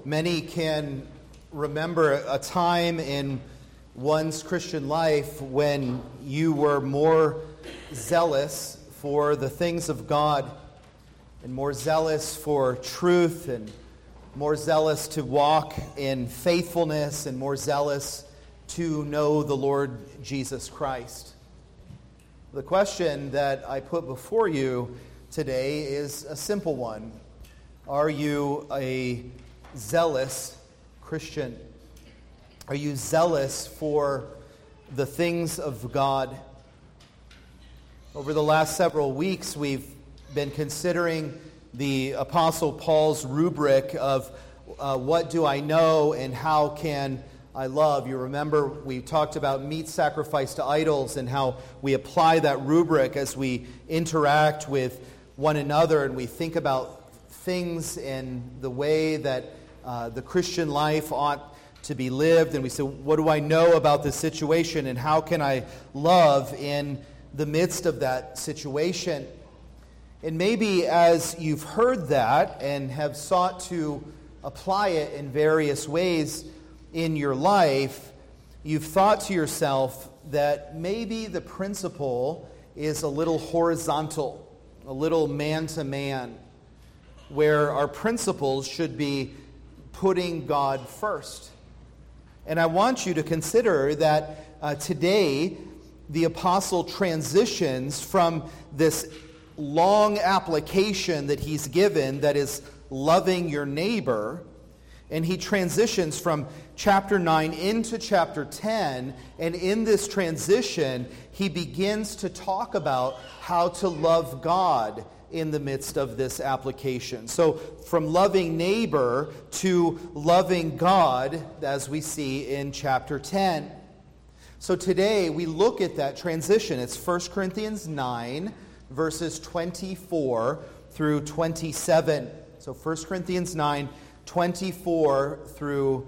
Many can remember a time in one's Christian life when you were more zealous for the things of God and more zealous for truth and more zealous to walk in faithfulness and more zealous to know the Lord Jesus Christ. The question that I put before you today is a simple one. Are you a zealous Christian? Are you zealous for the things of God? Over the last several weeks, we've been considering the Apostle Paul's rubric of what do I know and how can I love. You remember we talked about meat sacrificed to idols and how we apply that rubric as we interact with one another and we think about things in the way that the Christian life ought to be lived. And we say, what do I know about this situation and how can I love in the midst of that situation? And maybe as you've heard that and have sought to apply it in various ways in your life, you've thought to yourself that maybe the principle is a little horizontal, a little man-to-man, where our principles should be putting God first. And I want you to consider that today the apostle transitions from this long application that he's given that is loving your neighbor, and he transitions from chapter 9 into chapter 10, and in this transition he begins to talk about how to love God in the midst of this application. So from loving neighbor to loving God, as we see in chapter 10. So today we look at that transition. It's 1 Corinthians 9, verses 24 through 27. So 1 Corinthians 9, 24 through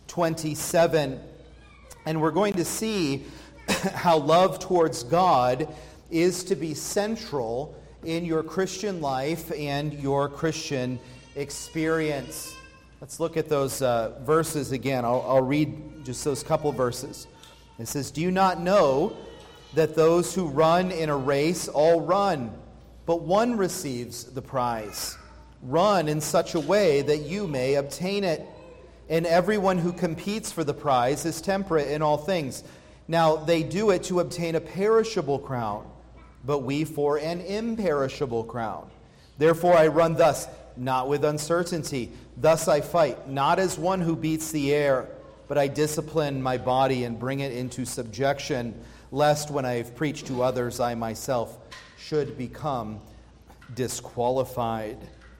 27. And we're going to see how love towards God is to be central in your Christian life and your Christian experience. Let's look at those verses again. I'll read just those couple verses. It says, "Do you not know that those who run in a race all run, but one receives the prize? Run in such a way that you may obtain it. And everyone who competes for the prize is temperate in all things. Now they do it to obtain a perishable crown, but we for an imperishable crown. Therefore I run thus, not with uncertainty. Thus I fight, not as one who beats the air, but I discipline my body and bring it into subjection, lest when I have preached to others, I myself should become disqualified."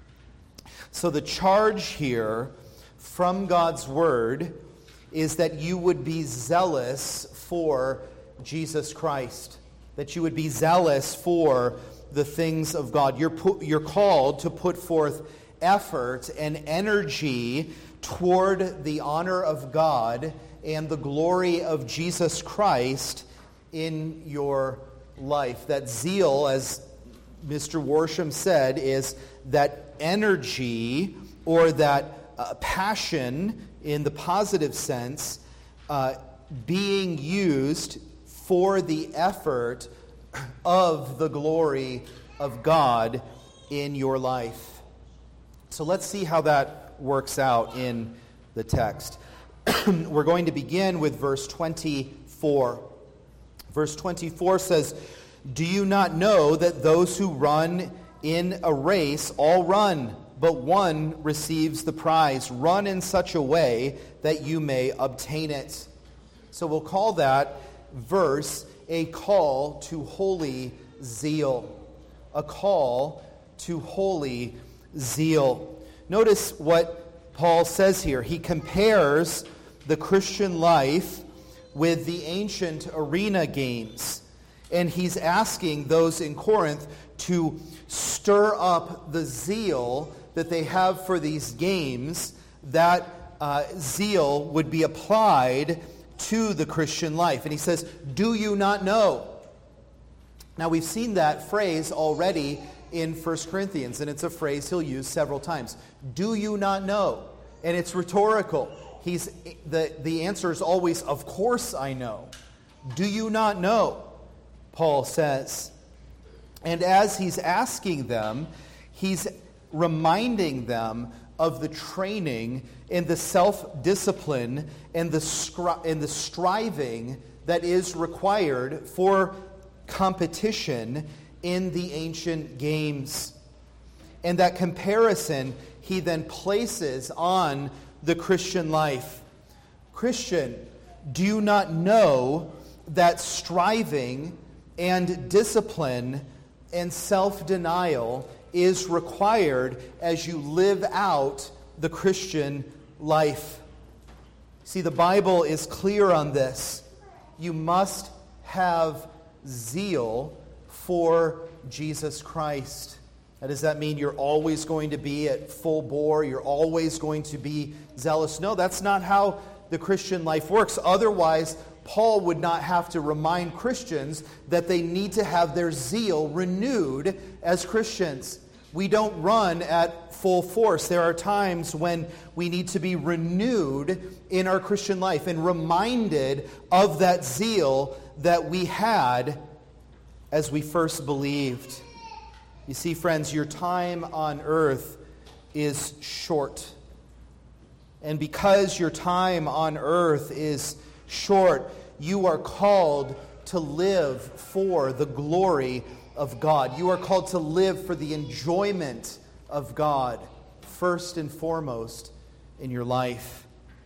So the charge here from God's word is that you would be zealous for Jesus Christ, that you would be zealous for the things of God. You're called to put forth effort and energy toward the honor of God and the glory of Jesus Christ in your life. That zeal, as Mr. Worsham said, is that energy or that passion in the positive sense being used for the effort of the glory of God in your life. So let's see how that works out in the text. We're going to begin with verse 24. Verse 24 says, "Do you not know that those who run in a race all run, but one receives the prize? Run in such a way that you may obtain it." So we'll call that verse a call to holy zeal. A call to holy zeal. Notice what Paul says here. He compares the Christian life with the ancient arena games. And he's asking those in Corinth to stir up the zeal that they have for these games. That zeal would be applied to the Christian life. And he says, "Do you not know?" Now we've seen that phrase already in 1 Corinthians, and it's a phrase he'll use several times. Do you not know? And it's rhetorical. The answer is always, of course I know. Do you not know? Paul says. And as he's asking them, he's reminding them of the training and the self-discipline and the striving that is required for competition in the ancient games. And that comparison he then places on the Christian life. Christian, do you not know that striving and discipline and self-denial is required as you live out the Christian life? See, the Bible is clear on this. You must have zeal for Jesus Christ. Now, does that mean you're always going to be at full bore? You're always going to be zealous? No, that's not how the Christian life works. Otherwise, Paul would not have to remind Christians that they need to have their zeal renewed as Christians. We don't run at full force. There are times when we need to be renewed in our Christian life and reminded of that zeal that we had as we first believed. You see, friends, your time on earth is short. And because your time on earth is short, you are called to live for the glory of God. You are called to live for the enjoyment of God, first and foremost in your life.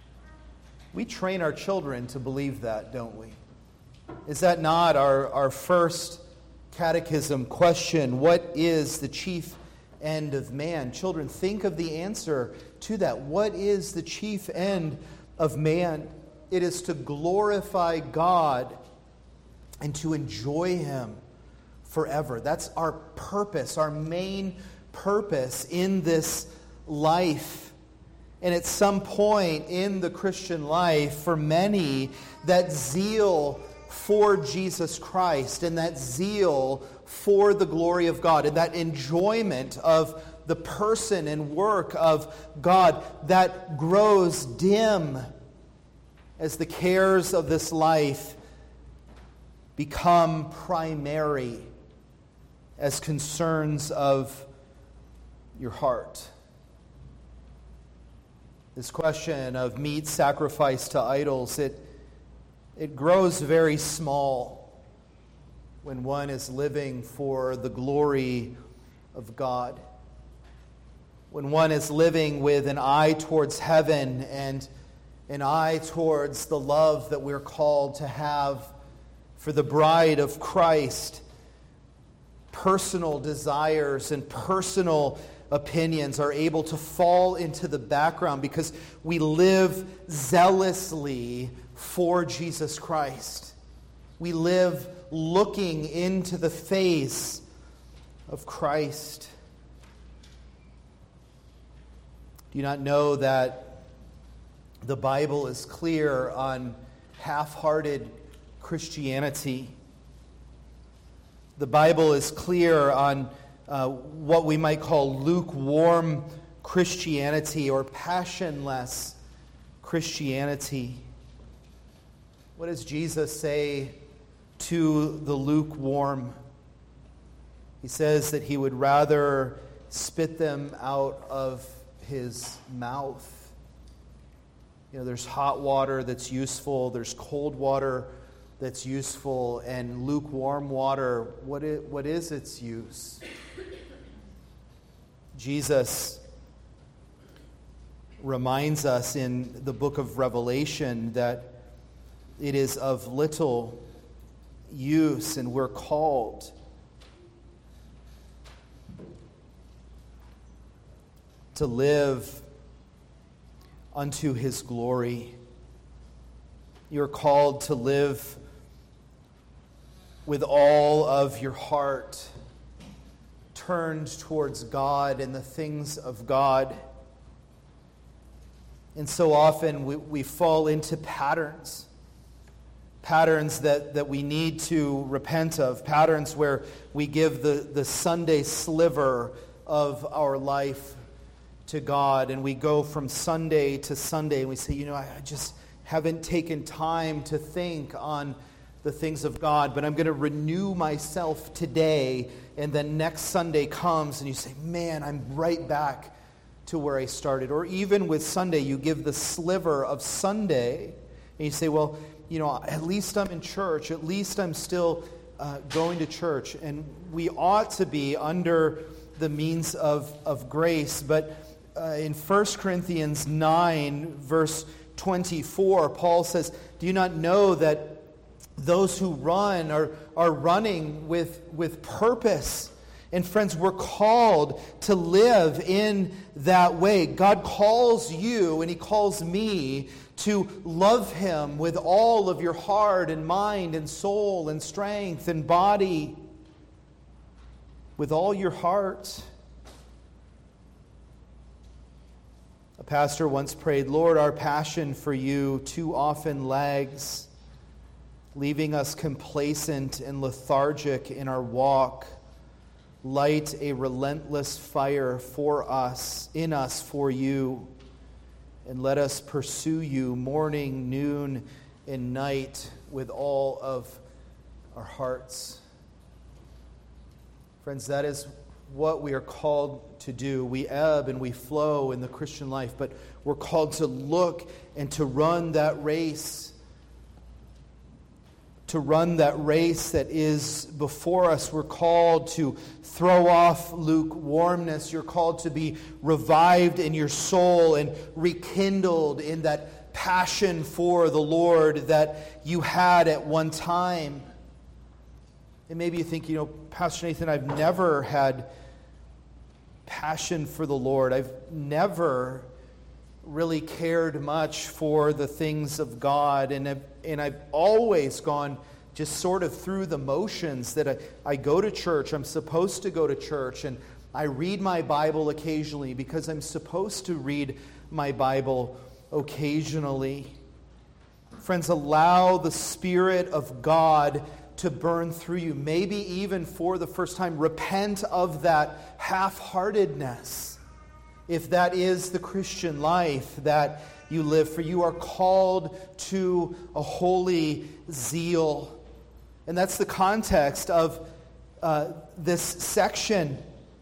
We train our children to believe that, don't we? Is that not our first catechism question? What is the chief end of man? Children, think of the answer to that. What is the chief end of man? It is to glorify God and to enjoy Him forever. That's our purpose, our main purpose in this life. And at some point in the Christian life, for many, that zeal for Jesus Christ and that zeal for the glory of God and that enjoyment of the person and work of God, that grows dim as the cares of this life become primary as concerns of your heart. This question of meat sacrificed to idols, it grows very small when one is living for the glory of God. When one is living with an eye towards heaven and an eye towards the love that we're called to have for the bride of Christ, personal desires and personal opinions are able to fall into the background because we live zealously for Jesus Christ. We live looking into the face of Christ. Do you not know that the Bible is clear on half-hearted Christianity? The Bible is clear on what we might call lukewarm Christianity or passionless Christianity. What does Jesus say to the lukewarm? He says that he would rather spit them out of his mouth. You know, there's hot water that's useful, there's cold water that's useful, and lukewarm water, what is its use? Jesus reminds us in the book of Revelation that it is of little use, and we're called to live unto His glory. You're called to live with all of your heart turned towards God and the things of God. And so often we fall into patterns that we need to repent of, patterns where we give the Sunday sliver of our life to God, and we go from Sunday to Sunday, and we say, I just haven't taken time to think on the things of God, but I'm going to renew myself today, and then next Sunday comes, and you say, man, I'm right back to where I started. Or even with Sunday, you give the sliver of Sunday, and you say, well, at least I'm in church, at least I'm still going to church, and we ought to be under the means of grace. But in 1 Corinthians 9, verse 24, Paul says, do you not know that those who run are running with purpose? And friends, we're called to live in that way. God calls you and He calls me to love Him with all of your heart and mind and soul and strength and body, with all your heart. A pastor once prayed, Lord, our passion for you too often lags, leaving us complacent and lethargic in our walk. Light a relentless fire for us, in us for you, and let us pursue you morning, noon, and night with all of our hearts. Friends, that is what we are called to do. We ebb and we flow in the Christian life, but we're called to look and to run that race. To run that race that is before us. We're called to throw off lukewarmness. You're called to be revived in your soul and rekindled in that passion for the Lord that you had at one time. And maybe you think, Pastor Nathan, I've never had passion for the Lord. I've never really cared much for the things of God, and I've always gone just sort of through the motions that I go to church. I'm supposed to go to church, and I read my Bible occasionally because I'm supposed to read my Bible occasionally. Friends, allow the Spirit of God to burn through you. Maybe even for the first time, repent of that half-heartedness. If that is the Christian life that you live, for you are called to a holy zeal. And that's the context of this section.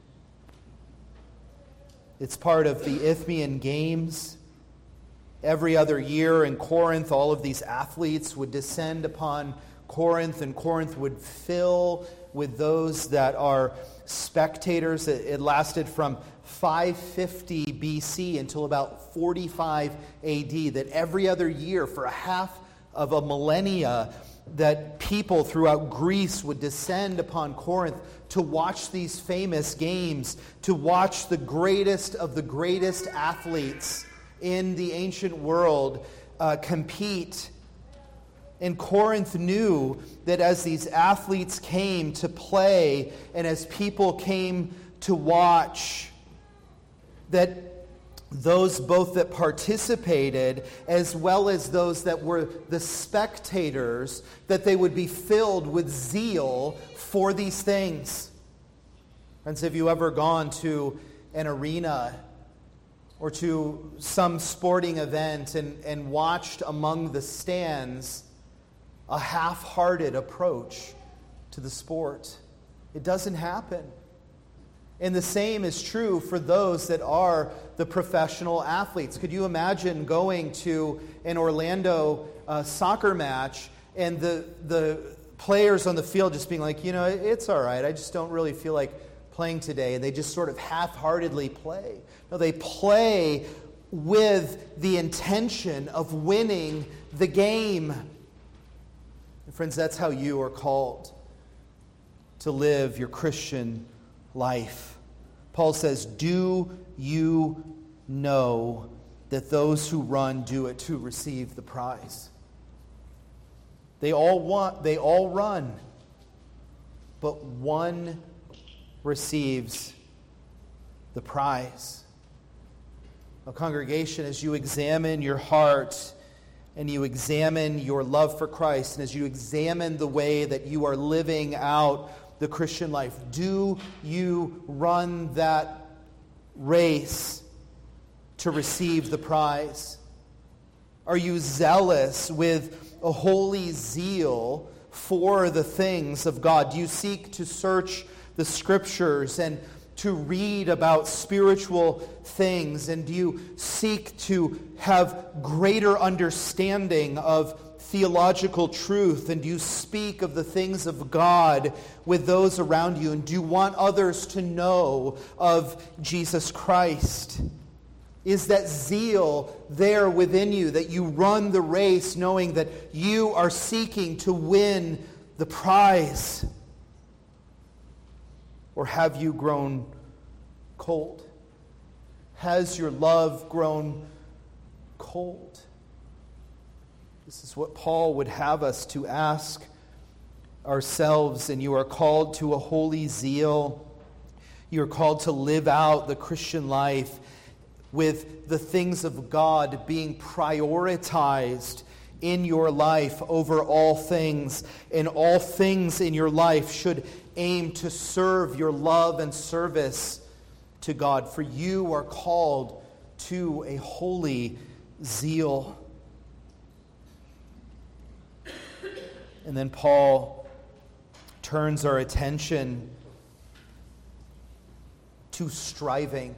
It's part of the Isthmian Games. Every other year in Corinth, all of these athletes would descend upon Corinth, and Corinth would fill with those that are spectators. It lasted from 550 BC until about 45 AD, that every other year for a half of a millennia that people throughout Greece would descend upon Corinth to watch these famous games, to watch the greatest of the greatest athletes in the ancient world compete. And Corinth knew that as these athletes came to play and as people came to watch, that those both that participated as well as those that were the spectators, that they would be filled with zeal for these things. Friends, have you ever gone to an arena or to some sporting event and watched among the stands a half-hearted approach to the sport? It doesn't happen. And the same is true for those that are the professional athletes. Could you imagine going to an Orlando soccer match and the players on the field just being like, it's all right, I just don't really feel like playing today, and they just sort of half-heartedly play? No, they play with the intention of winning the game. And friends, that's how you are called to live your Christian life. Paul says, do you know that those who run do it to receive the prize? They all run, but one receives the prize. Now, congregation, as you examine your heart and you examine your love for Christ, and as you examine the way that you are living out the Christian life, do you run that race to receive the prize? Are you zealous with a holy zeal for the things of God? Do you seek to search the Scriptures and to read about spiritual things? And do you seek to have greater understanding of theological truth? And do you speak of the things of God with those around you? And do you want others to know of Jesus Christ? Is that zeal there within you, that you run the race knowing that you are seeking to win the prize? Or have you grown cold? Has your love grown cold? This is what Paul would have us to ask ourselves. And you are called to a holy zeal. You are called to live out the Christian life with the things of God being prioritized in your life over all things. And all things in your life should aim to serve your love and service to God. For you are called to a holy zeal. And then Paul turns our attention to striving.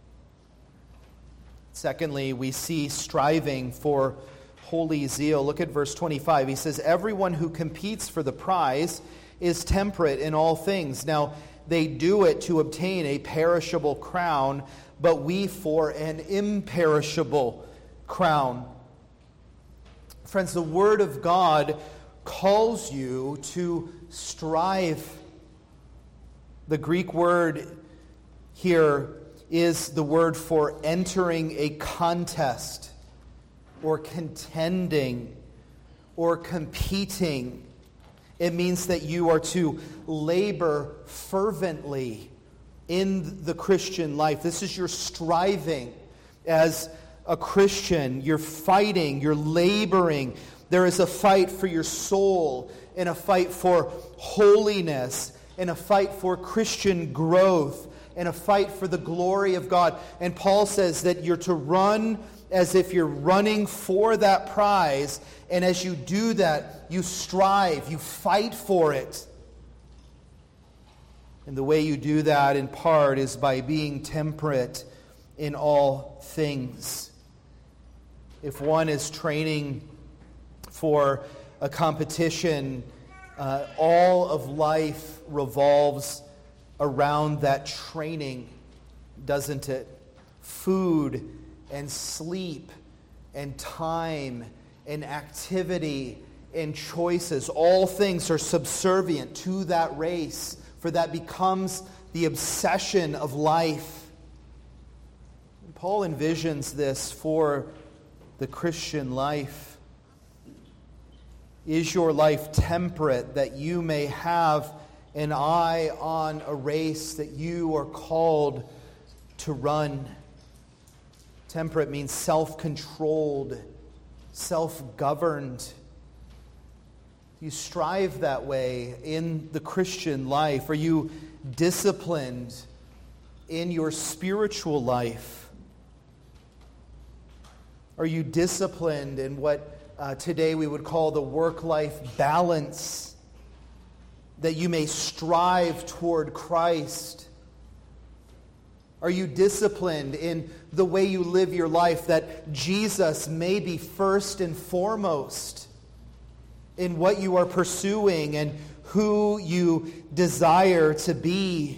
Secondly, we see striving for holy zeal. Look at verse 25. He says, "Everyone who competes for the prize is temperate in all things. Now, they do it to obtain a perishable crown, but we for an imperishable crown." Friends, the Word of God calls you to strive. The Greek word here is the word for entering a contest or contending or competing. It means that you are to labor fervently in the Christian life. This is your striving as a Christian. You're fighting, you're laboring. There is a fight for your soul, and a fight for holiness, and a fight for Christian growth, and a fight for the glory of God. And Paul says that you're to run as if you're running for that prize, and as you do that, you strive, you fight for it. And the way you do that, in part, is by being temperate in all things. If one is training for a competition, all of life revolves around that training, doesn't it? Food and sleep and time and activity and choices, all things are subservient to that race, for that becomes the obsession of life. And Paul envisions this for the Christian life. Is your life temperate, that you may have an eye on a race that you are called to run? Temperate means self-controlled, self-governed. You strive that way in the Christian life. Are you disciplined in your spiritual life? Are you disciplined in what today we would call the work-life balance, that you may strive toward Christ? Are you disciplined in the way you live your life, that Jesus may be first and foremost in what you are pursuing and who you desire to be?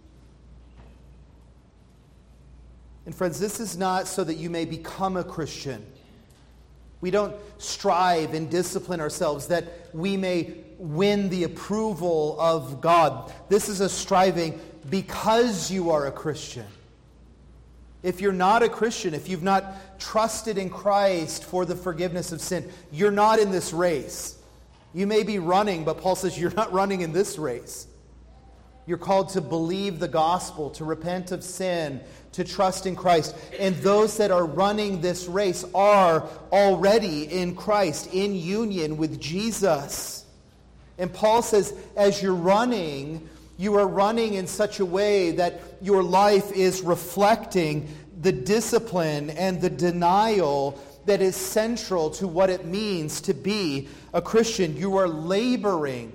And friends, this is not so that you may become a Christian. We don't strive and discipline ourselves that we may win the approval of God. This is a striving because you are a Christian. If you're not a Christian, if you've not trusted in Christ for the forgiveness of sin, you're not in this race. You may be running, but Paul says you're not running in this race. You're called to believe the gospel, to repent of sin, to trust in Christ. And those that are running this race are already in Christ, in union with Jesus. And Paul says, as you're running, you are running in such a way that your life is reflecting the discipline and the denial that is central to what it means to be a Christian. You are laboring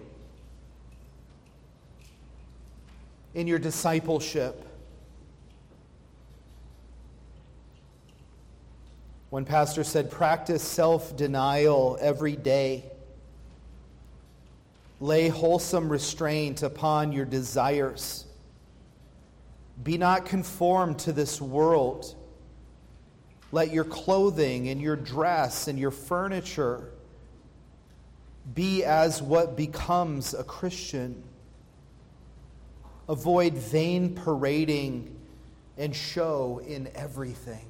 in your discipleship. One pastor said, practice self-denial every day. Lay wholesome restraint upon your desires. Be not conformed to this world. Let your clothing and your dress and your furniture be as what becomes a Christian. Avoid vain parading and show in everything.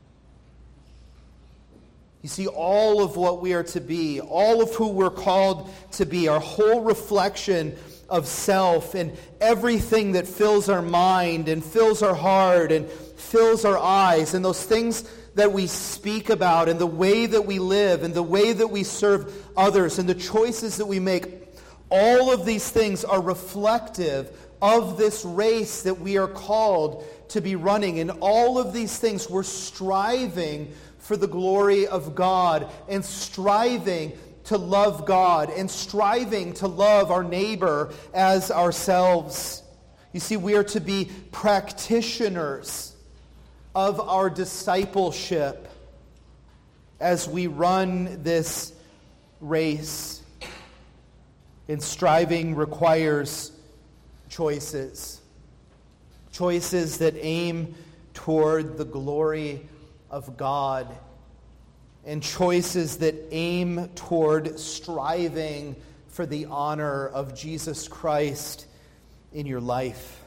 You see, all of what we are to be, all of who we're called to be, our whole reflection of self and everything that fills our mind and fills our heart and fills our eyes, and those things that we speak about and the way that we live and the way that we serve others and the choices that we make, all of these things are reflective of this race that we are called to be running. And all of these things we're striving for the glory of God and striving to love God and striving to love our neighbor as ourselves. You see, we are to be practitioners of our discipleship as we run this race. And striving requires choices. Choices that aim toward the glory of God, and choices that aim toward striving for the honor of Jesus Christ in your life.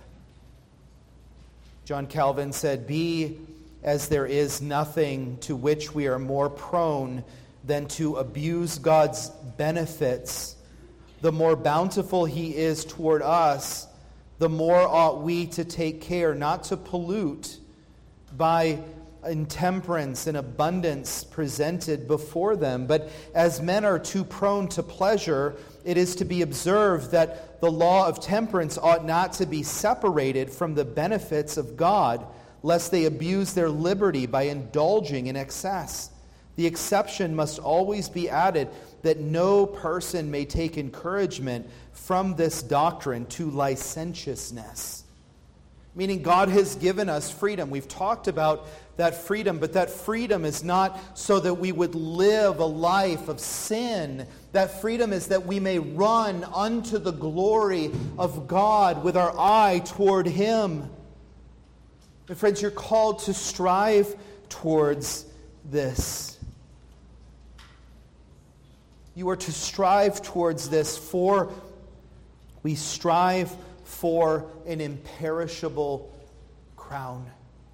John Calvin said, "Be as there is nothing to which we are more prone than to abuse God's benefits. The more bountiful He is toward us, the more ought we to take care not to pollute by intemperance and abundance presented before them. But as men are too prone to pleasure, it is to be observed that the law of temperance ought not to be separated from the benefits of God, lest they abuse their liberty by indulging in excess. The exception must always be added that no person may take encouragement from this doctrine to licentiousness." Meaning God has given us freedom. We've talked about that freedom, but that freedom is not so that we would live a life of sin. That freedom is that we may run unto the glory of God with our eye toward Him. My friends, you're called to strive towards this. You are to strive towards this, for we strive for an imperishable crown.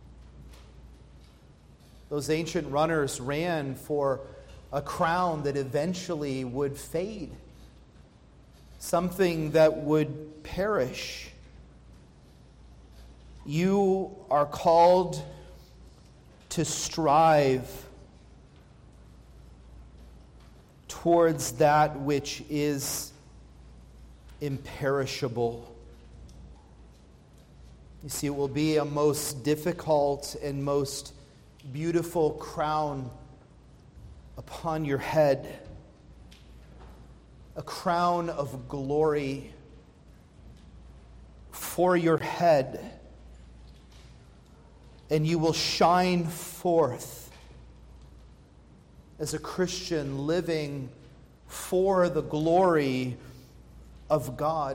Those ancient runners ran for a crown that eventually would fade, something that would perish. You are called to strive towards that which is imperishable. You see, it will be a most difficult and most beautiful crown upon your head, a crown of glory for your head, and you will shine forth as a Christian living for the glory of God.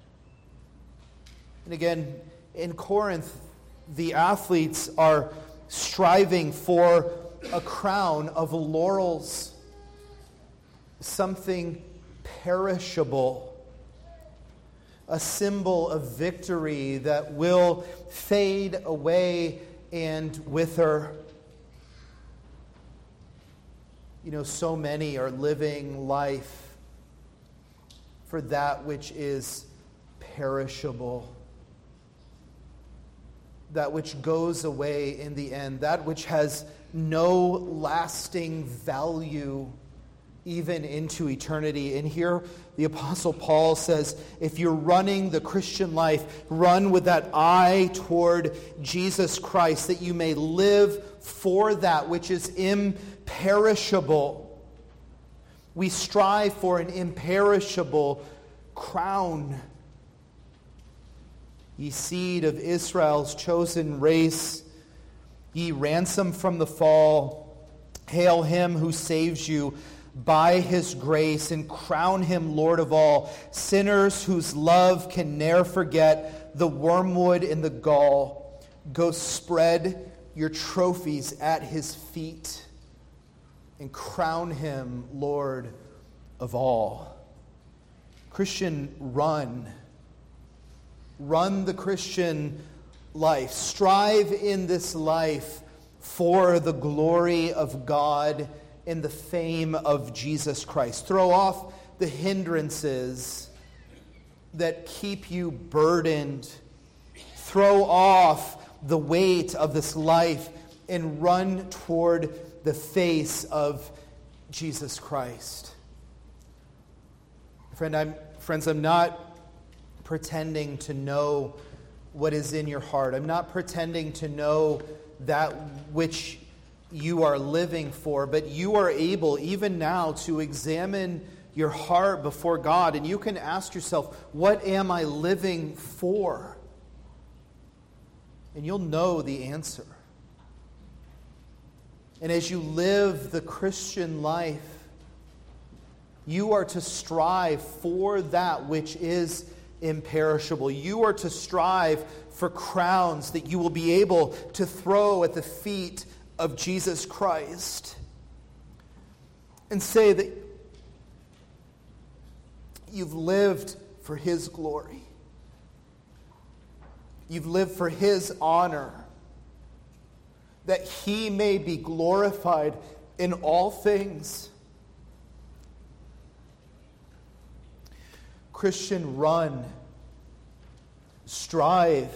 And again, in Corinth, the athletes are striving for a crown of laurels, something perishable, a symbol of victory that will fade away and wither. You know, so many are living life for that which is perishable, that which goes away in the end, that which has no lasting value even into eternity. And here the Apostle Paul says, if you're running the Christian life, run with that eye toward Jesus Christ, that you may live for that which is imperishable. We strive for an imperishable crown. Ye seed of Israel's chosen race, ye ransomed from the fall, hail him who saves you by his grace, and crown him Lord of all. Sinners whose love can ne'er forget, the wormwood and the gall. Go spread your trophies at his feet, and crown him Lord of all. Christian, run. Run the Christian life. Strive in this life for the glory of God and the fame of Jesus Christ. Throw off the hindrances that keep you burdened. Throw off the weight of this life and run toward the face of Jesus Christ. Friends, I'm not pretending to know what is in your heart. I'm not pretending to know that which you are living for, but you are able even now to examine your heart before God, and you can ask yourself, what am I living for? And you'll know the answer. And as you live the Christian life, you are to strive for that which is imperishable. You are to strive for crowns that you will be able to throw at the feet of Jesus Christ and say that you've lived for his glory. You've lived for his honor, that he may be glorified in all things. Christian, run. Strive.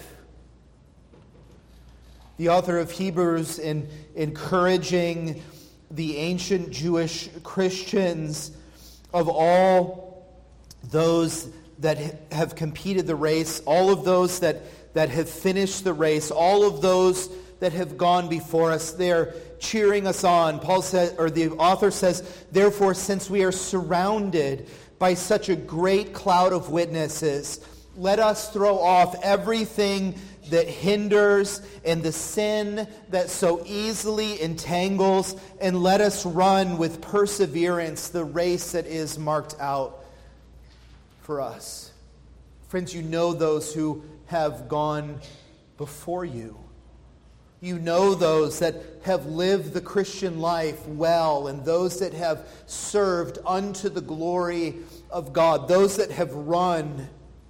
The author of Hebrews, in encouraging the ancient Jewish Christians of all those that have competed the race, all of those that have finished the race, all of those that have gone before us, they're cheering us on. Paul says, or the author says, therefore, since we are surrounded by such a great cloud of witnesses, let us throw off everything that hinders and the sin that so easily entangles, and let us run with perseverance the race that is marked out for us. Friends, you know those who have gone before you. You know those that have lived the Christian life well, and those that have served unto the glory of God, those that have run.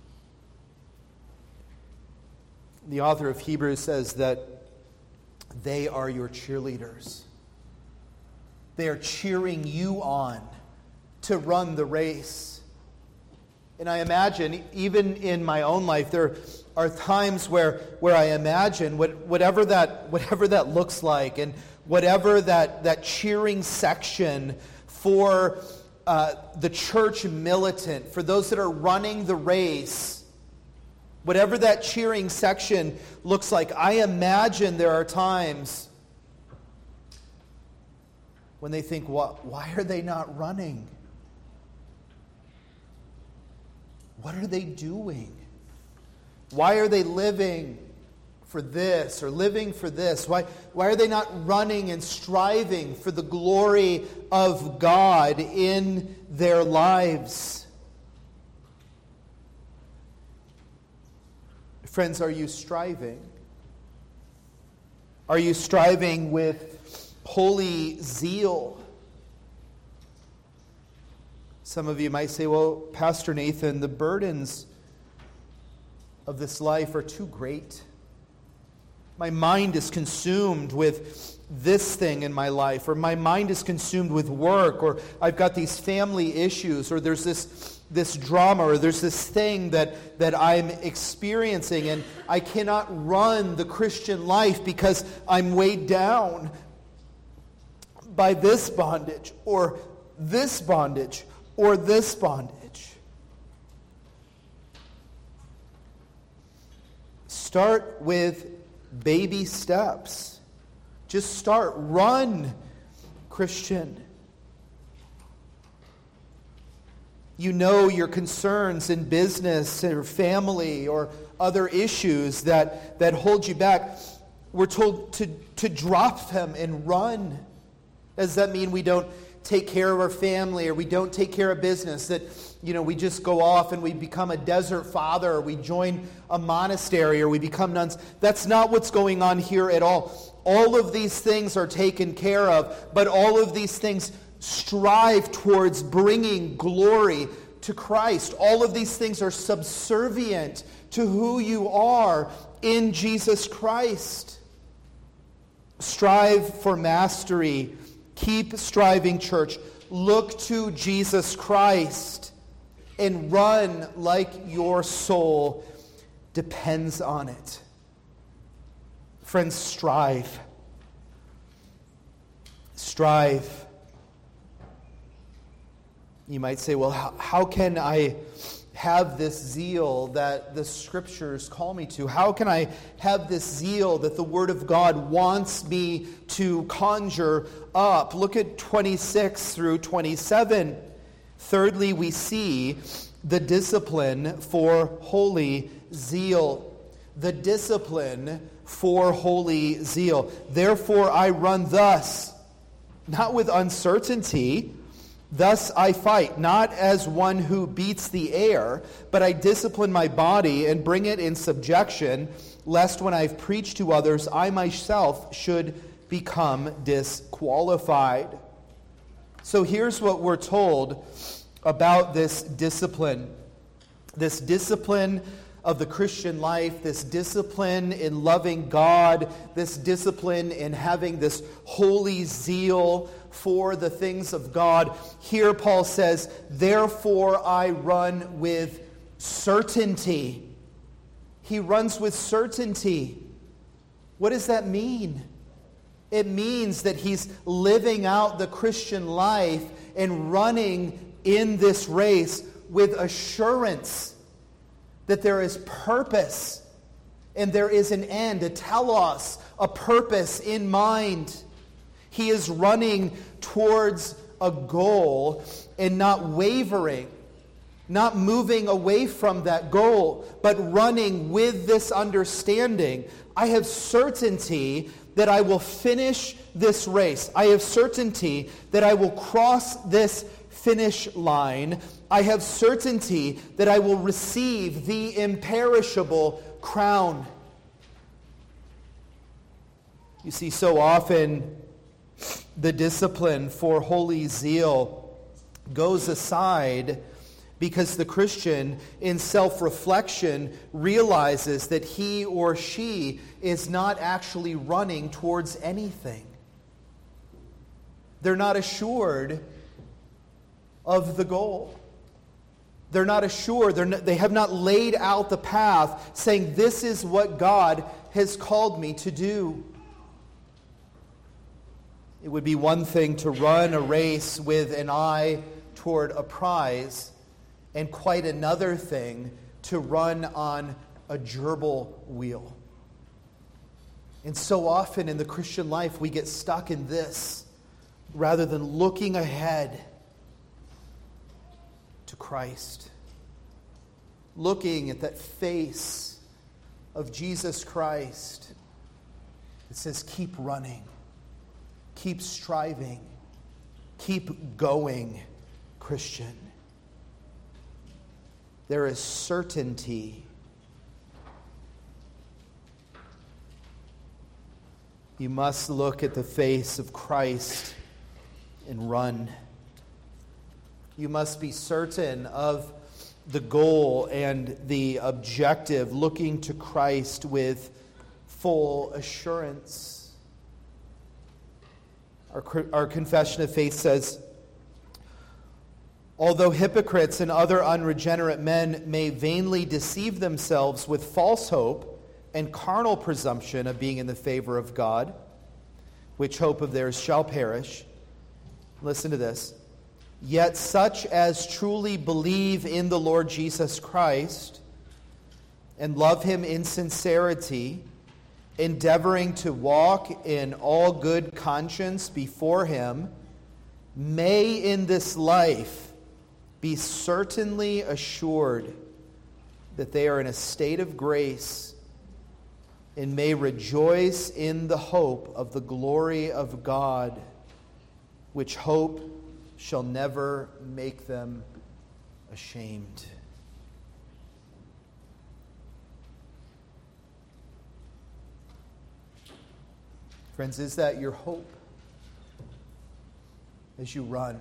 The author of Hebrews says that they are your cheerleaders. They are cheering you on to run the race. And I imagine, even in my own life, there are times where I imagine whatever that looks like, and whatever that cheering section for the church militant, for those that are running the race, whatever that cheering section looks like, I imagine there are times when they think, why are they not running? What are they doing? Why are they living for this or living for this? Why are they not running and striving for the glory of God in their lives? Friends, are you striving? Are you striving with holy zeal? Some of you might say, well, Pastor Nathan, the burdens of this life are too great. My mind is consumed with this thing in my life, or my mind is consumed with work, or I've got these family issues, or there's this drama, or there's this thing that I'm experiencing, and I cannot run the Christian life because I'm weighed down by this bondage, or this bondage or this bondage. Start with baby steps. Just start. Run, Christian. You know your concerns in business or family or other issues that hold you back. We're told to drop them and run. Does that mean we don't take care of our family or we don't take care of business? That, we just go off and we become a desert father or we join a monastery or we become nuns? That's not what's going on here at all. All of these things are taken care of, but all of these things strive towards bringing glory to Christ. All of these things are subservient to who you are in Jesus Christ. Strive for mastery. Keep striving, church. Look to Jesus Christ and run like your soul depends on it. Friends, strive. Strive. You might say, well, how can I have this zeal that the Scriptures call me to? How can I have this zeal that the Word of God wants me to conjure up? Look at 26 through 27. Thirdly, we see the discipline for holy zeal. The discipline for holy zeal. Therefore I run thus, not with uncertainty. Thus I fight, not as one who beats the air, but I discipline my body and bring it in subjection, lest when I've preached to others, I myself should become disqualified. So here's what we're told about this discipline. This discipline of the Christian life, this discipline in loving God, this discipline in having this holy zeal for the things of God. Here Paul says, therefore I run with certainty. He runs with certainty. What does that mean? It means that he's living out the Christian life and running in this race with assurance that there is purpose and there is an end, a telos, a purpose in mind. He is running towards a goal and not wavering, not moving away from that goal, but running with this understanding. I have certainty that I will finish this race. I have certainty that I will cross this finish line. I have certainty that I will receive the imperishable crown. You see, so often the discipline for holy zeal goes aside because the Christian, in self-reflection, realizes that he or she is not actually running towards anything. They're not assured of the goal. They're not assured. They have not laid out the path saying, this is what God has called me to do. It would be one thing to run a race with an eye toward a prize, and quite another thing to run on a gerbil wheel. And so often in the Christian life, we get stuck in this rather than looking ahead to Christ. Looking at that face of Jesus Christ. It says, keep running. Keep striving. Keep going, Christian. There is certainty. You must look at the face of Christ and run. You must be certain of the goal and the objective, looking to Christ with full assurance. Our confession of faith says, although hypocrites and other unregenerate men may vainly deceive themselves with false hope and carnal presumption of being in the favor of God, which hope of theirs shall perish. Listen to this. Yet such as truly believe in the Lord Jesus Christ and love him in sincerity, endeavoring to walk in all good conscience before him, may in this life be certainly assured that they are in a state of grace and may rejoice in the hope of the glory of God, which hope shall never make them ashamed. Friends, is that your hope as you run?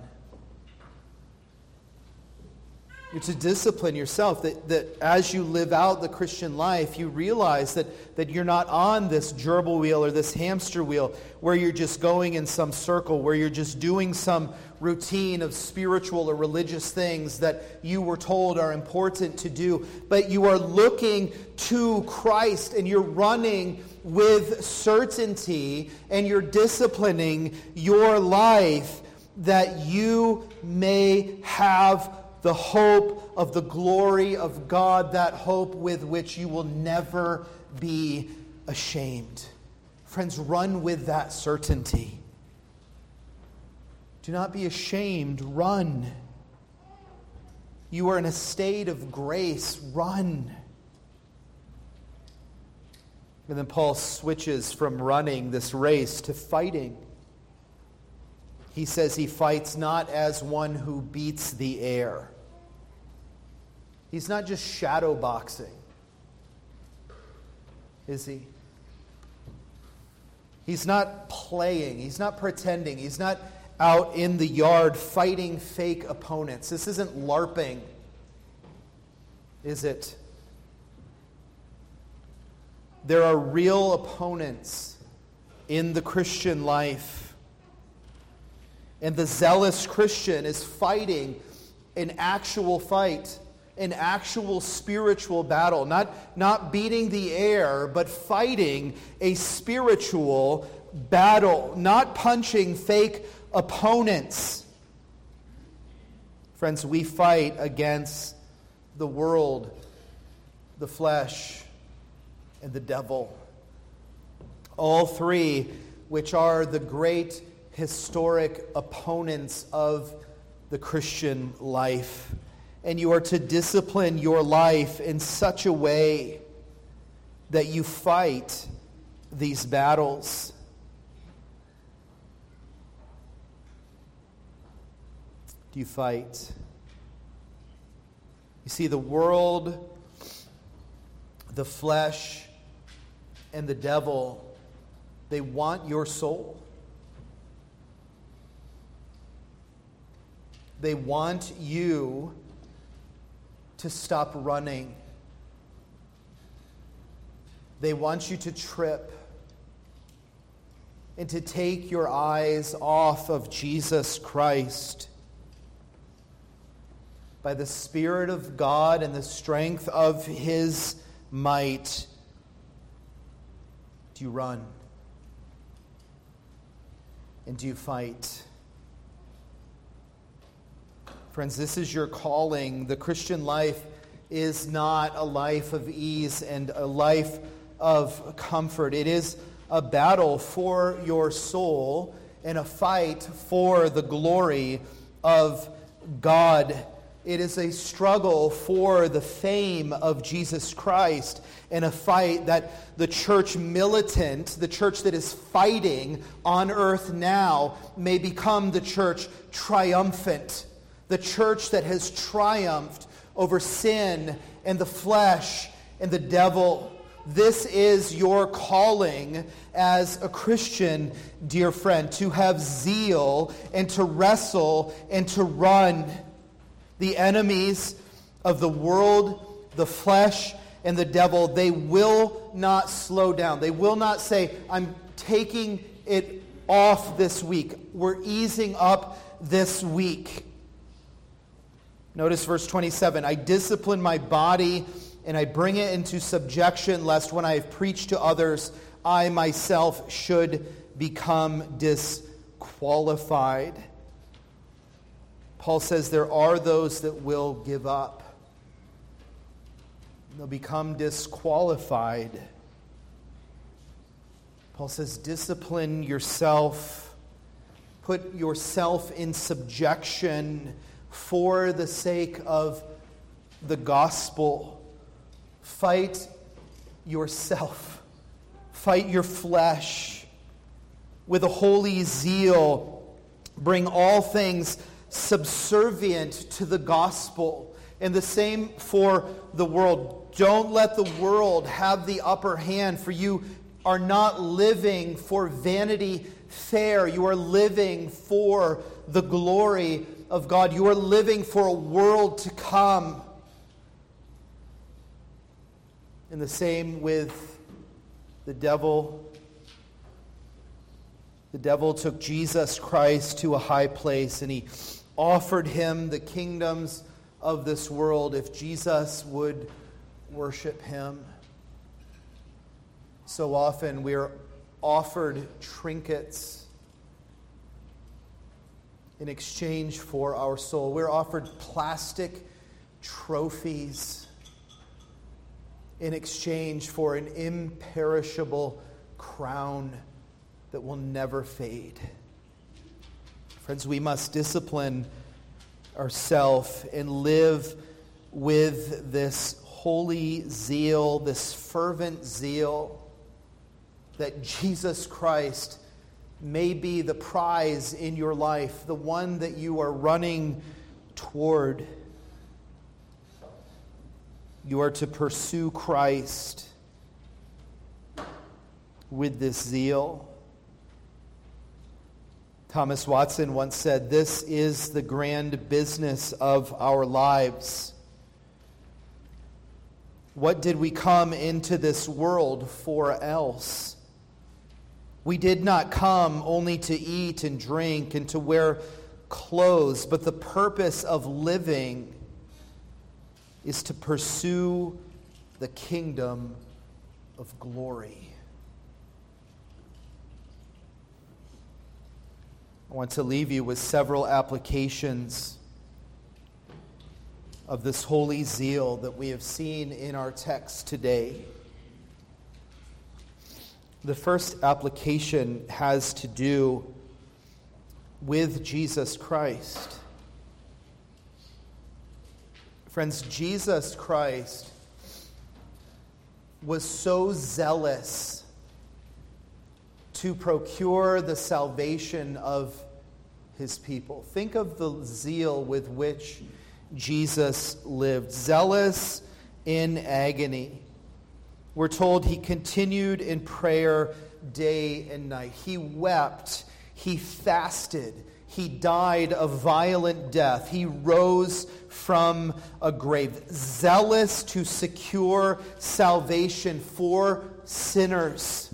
You're to discipline yourself, that as you live out the Christian life, you realize that you're not on this gerbil wheel or this hamster wheel where you're just going in some circle, where you're just doing some routine of spiritual or religious things that you were told are important to do. But you are looking to Christ and you're running with certainty and you're disciplining your life that you may have the hope of the glory of God, that hope with which you will never be ashamed. Friends, run with that certainty. Do not be ashamed. Run. You are in a state of grace. Run. And then Paul switches from running this race to fighting. He says he fights not as one who beats the air. He's not just shadow boxing, is he? He's not playing. He's not pretending. He's not out in the yard fighting fake opponents. This isn't LARPing, is it? There are real opponents in the Christian life. And the zealous Christian is fighting an actual fight, an actual spiritual battle. Not beating the air, but fighting a spiritual battle. Not punching fake opponents. Friends, we fight against the world, the flesh, and the devil. All three, which are the great historic opponents of the Christian life. And you are to discipline your life in such a way that you fight these battles. Do you fight? You see, the world, the flesh, and the devil, they want your soul. They want you to stop running. They want you to trip and to take your eyes off of Jesus Christ. By the Spirit of God and the strength of His might, do you run? And do you fight? Friends, this is your calling. The Christian life is not a life of ease and a life of comfort. It is a battle for your soul and a fight for the glory of God. It is a struggle for the fame of Jesus Christ and a fight that the church militant, the church that is fighting on earth now, may become the church triumphant. The church that has triumphed over sin and the flesh and the devil. This is your calling as a Christian, dear friend, to have zeal and to wrestle and to run. The enemies of the world, the flesh, and the devil, they will not slow down. They will not say, I'm taking it off this week. We're easing up this week. Notice verse 27, I discipline my body and I bring it into subjection, lest when I have preached to others, I myself should become disqualified. Paul says there are those that will give up. They'll become disqualified. Paul says, discipline yourself. Put yourself in subjection for the sake of the gospel. Fight yourself. Fight your flesh with a holy zeal. Bring all things subservient to the gospel. And the same for the world. Don't let the world have the upper hand, for you are not living for Vanity Fair. You are living for the glory of God. You are living for a world to come. And the same with the devil. The devil took Jesus Christ to a high place, and he offered him the kingdoms of this world if Jesus would worship him. So often we are offered trinkets in exchange for our soul. We're offered plastic trophies in exchange for an imperishable crown that will never fade. Friends, we must discipline ourselves and live with this holy zeal, this fervent zeal, that Jesus Christ may be the prize in your life, the one that you are running toward. You are to pursue Christ with this zeal. Thomas Watson once said, "This is the grand business of our lives. What did we come into this world for else? We did not come only to eat and drink and to wear clothes, but the purpose of living is to pursue the kingdom of glory." I want to leave you with several applications of this holy zeal that we have seen in our text today. The first application has to do with Jesus Christ. Friends, Jesus Christ was so zealous to procure the salvation of his people. Think of the zeal with which Jesus lived. Zealous in agony. We're told he continued in prayer day and night. He wept. He fasted. He died a violent death. He rose from a grave. Zealous to secure salvation for sinners.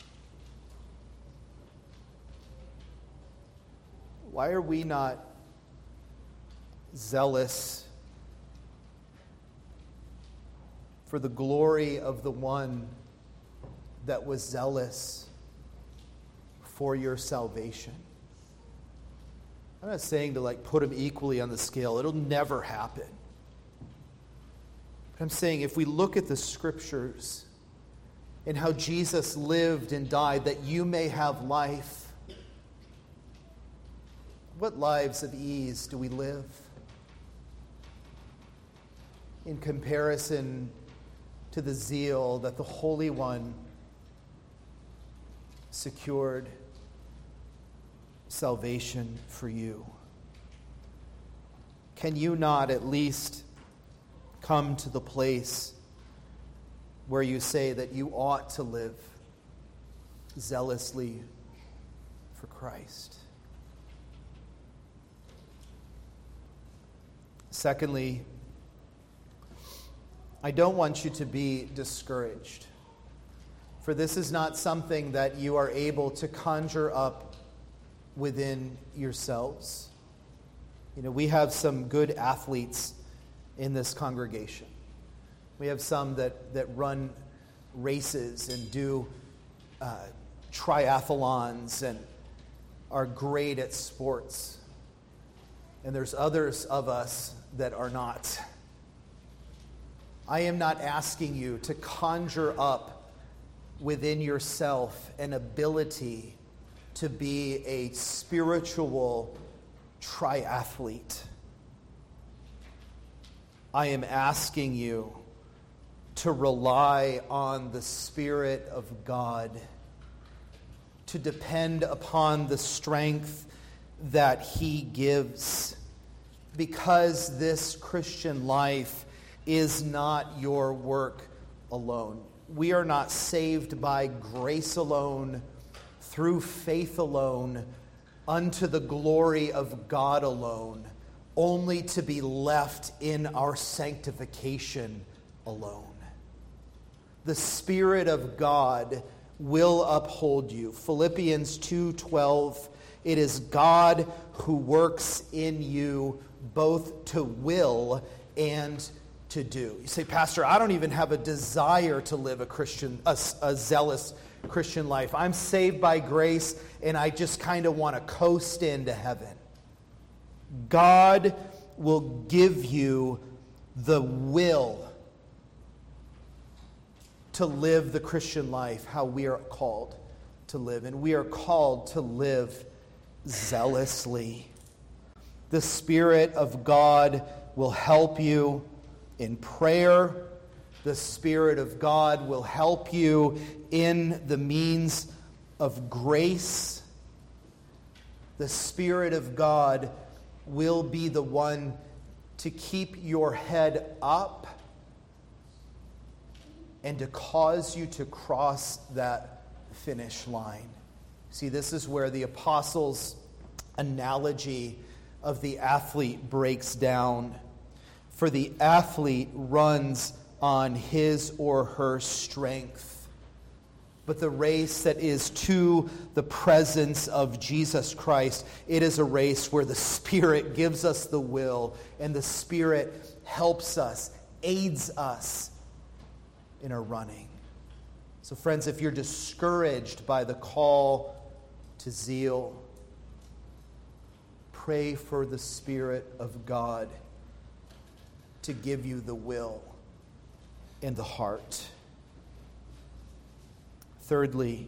Why are we not zealous for the glory of the one that was zealous for your salvation? I'm not saying to put them equally on the scale. It'll never happen. But I'm saying if we look at the scriptures and how Jesus lived and died that you may have life, what lives of ease do we live in comparison to the zeal that the Holy One secured salvation for you? Can you not at least come to the place where you say that you ought to live zealously for Christ? Secondly, I don't want you to be discouraged, for this is not something that you are able to conjure up within yourselves. We have some good athletes in this congregation. We have some that run races and do triathlons and are great at sports. and there's others of us that are not. I am not asking you to conjure up within yourself an ability to be a spiritual triathlete. I am asking you to rely on the Spirit of God, to depend upon the strength that He gives, because this Christian life is not your work alone. We are not saved by grace alone, through faith alone, unto the glory of God alone, only to be left in our sanctification alone. The Spirit of God will uphold you. Philippians 2:12, it is God who works in you both to will and to do. You say, Pastor, I don't even have a desire to live a zealous Christian life. I'm saved by grace and I just kind of want to coast into heaven. God will give you the will to live the Christian life how we are called to live. And we are called to live zealously. The Spirit of God will help you in prayer. The Spirit of God will help you in the means of grace. The Spirit of God will be the one to keep your head up and to cause you to cross that finish line. See, this is where the apostles' analogy of the athlete breaks down. For the athlete runs on his or her strength, but the race that is to the presence of Jesus Christ, it is a race where the Spirit gives us the will, and the Spirit helps us, aids us in our running. So friends, if you're discouraged by the call to zeal, pray for the Spirit of God to give you the will and the heart. Thirdly,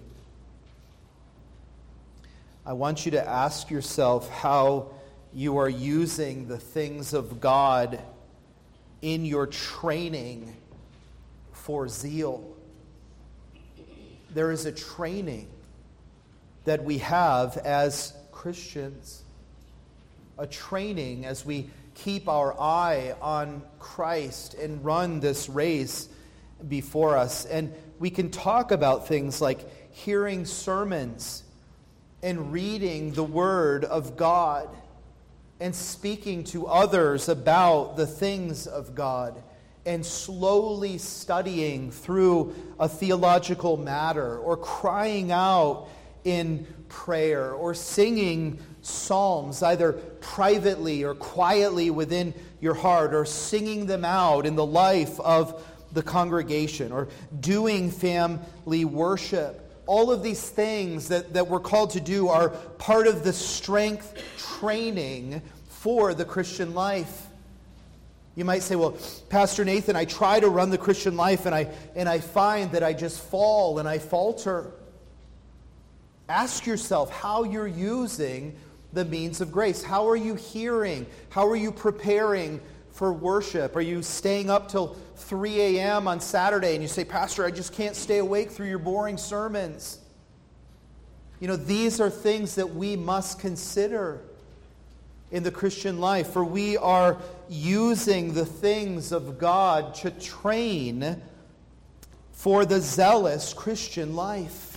I want you to ask yourself how you are using the things of God in your training for zeal. There is a training that we have as Christians, a training as we keep our eye on Christ and run this race before us. And we can talk about things like hearing sermons and reading the Word of God and speaking to others about the things of God and slowly studying through a theological matter, or crying out in prayer, or singing psalms either privately or quietly within your heart, or singing them out in the life of the congregation, or doing family worship. All of these things that we're called to do are part of the strength training for the Christian life. You might say, well, Pastor Nathan, I try to run the Christian life and I find that I just fall and I falter. Ask yourself how you're using the means of grace. How are you hearing? How are you preparing for worship? Are you staying up till 3 a.m. on Saturday and you say, Pastor, I just can't stay awake through your boring sermons? You know, these are things that we must consider in the Christian life, for we are using the things of God to train for the zealous Christian life.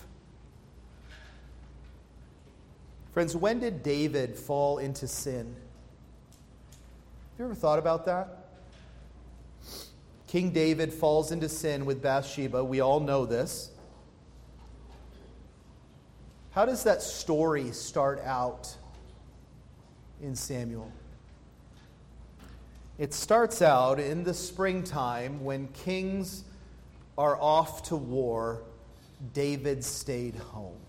Friends, when did David fall into sin? Have you ever thought about that? King David falls into sin with Bathsheba. We all know this. How does that story start out in Samuel? It starts out in the springtime when kings are off to war. David stayed home.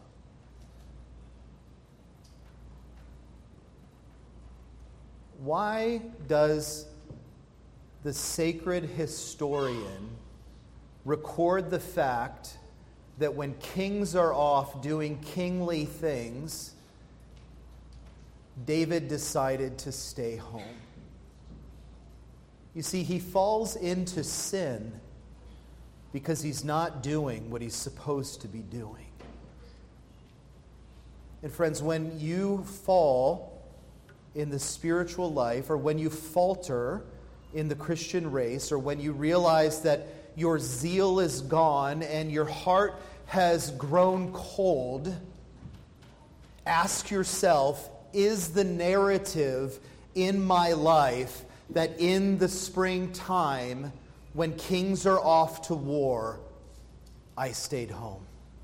why does the sacred historian record the fact that when kings are off doing kingly things, David decided to stay home? You see, he falls into sin because he's not doing what he's supposed to be doing. And friends, when you fall in the spiritual life, or when you falter in the Christian race, or when you realize that your zeal is gone and your heart has grown cold, ask yourself, is the narrative in my life that in the springtime, when kings are off to war, I stayed home?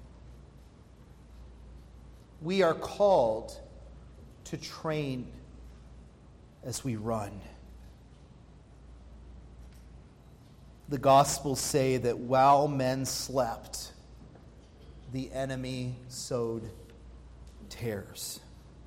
We are called to train as we run. The Gospels say that while men slept, the enemy sowed tares.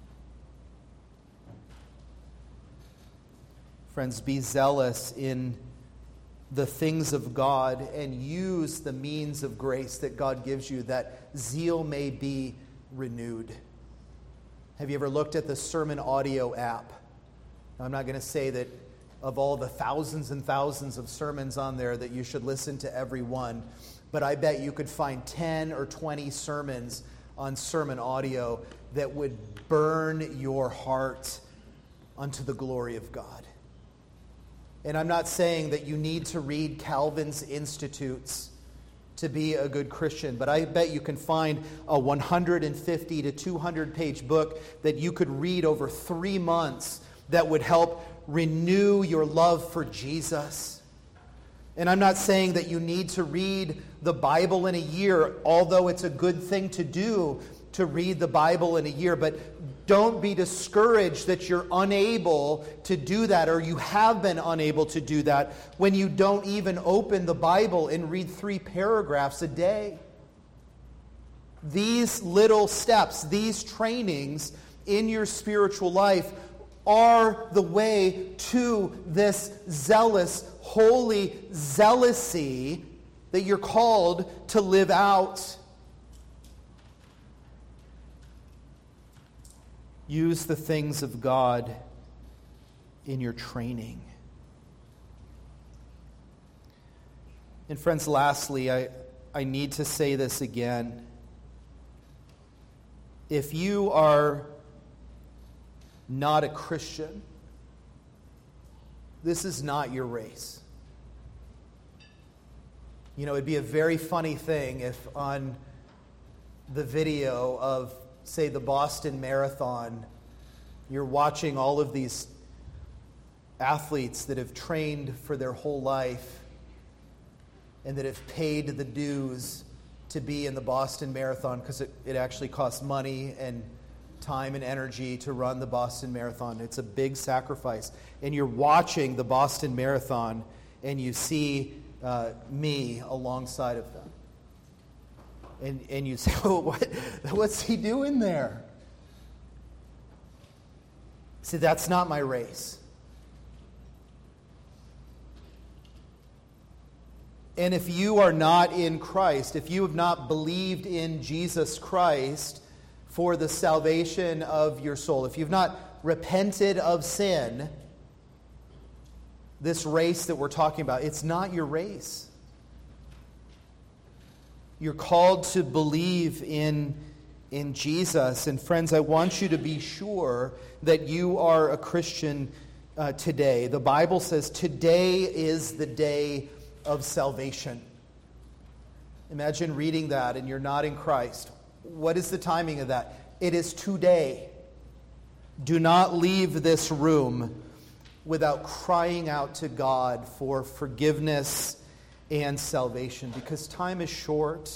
Friends, be zealous in the things of God and use the means of grace that God gives you, that zeal may be renewed. Have you ever looked at the sermon audio app? Now, I'm not going to say that of all the thousands and thousands of sermons on there that you should listen to every one, but I bet you could find 10 or 20 sermons on sermon audio that would burn your heart unto the glory of God. And I'm not saying that you need to read Calvin's Institutes to be a good Christian, but I bet you can find a 150 to 200 page book that you could read over 3 months that would help renew your love for Jesus. And I'm not saying that you need to read the Bible in a year, although it's a good thing to do to read the Bible in a year, but don't be discouraged that you're unable to do that, or you have been unable to do that when you don't even open the Bible and read 3 paragraphs a day. These little steps, these trainings in your spiritual life are the way to this zealous, holy zealousy that you're called to live out. Use the things of God in your training. And friends, lastly, I need to say this again. If you are not a Christian, this is not your race. You know, it'd be a very funny thing if on the video of, say, the Boston Marathon, you're watching all of these athletes that have trained for their whole life and that have paid the dues to be in the Boston Marathon, because it actually costs money and time and energy to run the Boston Marathon. It's a big sacrifice. And you're watching the Boston Marathon and you see me alongside of them. And you say, oh, what's he doing there? See, that's not my race. And if you are not in Christ, if you have not believed in Jesus Christ for the salvation of your soul, if you've not repented of sin, this race that we're talking about, it's not your race. You're called to believe in Jesus. And friends, I want you to be sure that you are a Christian today. The Bible says today is the day of salvation. Imagine reading that and you're not in Christ. What is the timing of that? It is today. Do not leave this room without crying out to God for forgiveness and salvation, because time is short.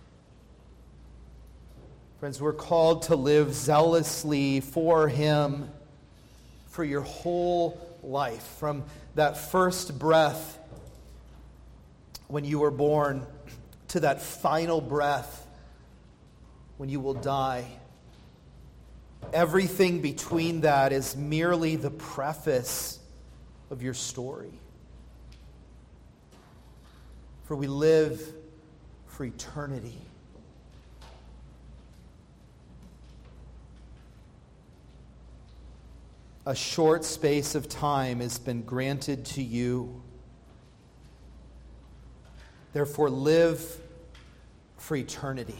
Friends, we're called to live zealously for Him for your whole life, from that first breath when you were born to that final breath when you will die. everything between that is merely the preface of your story. For we live for eternity. A short space of time has been granted to you. Therefore, live for eternity.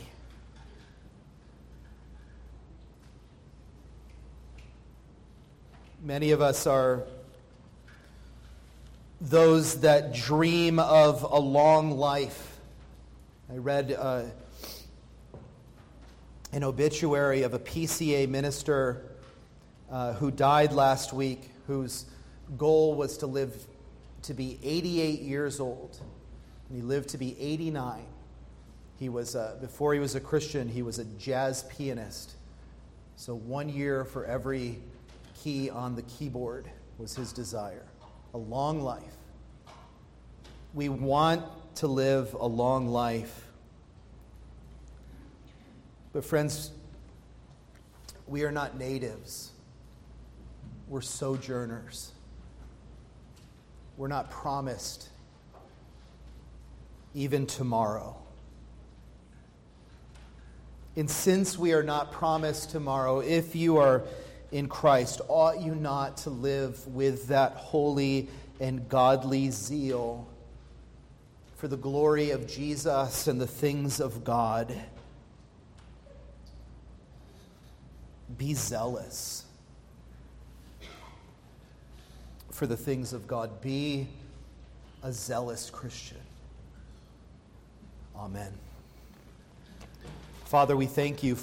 Many of us are those that dream of a long life. I read an obituary of a PCA minister who died last week, whose goal was to live to be 88 years old. And he lived to be 89. He was before he was a Christian, he was a jazz pianist. So 1 year for every key on the keyboard was his desire. A long life. We want to live a long life. But friends, we are not natives. We're sojourners. We're not promised even tomorrow. And since we are not promised tomorrow, if you are in Christ, ought you not to live with that holy and godly zeal for the glory of Jesus and the things of God? Be zealous for the things of God. Be a zealous Christian. Amen. Father, we thank you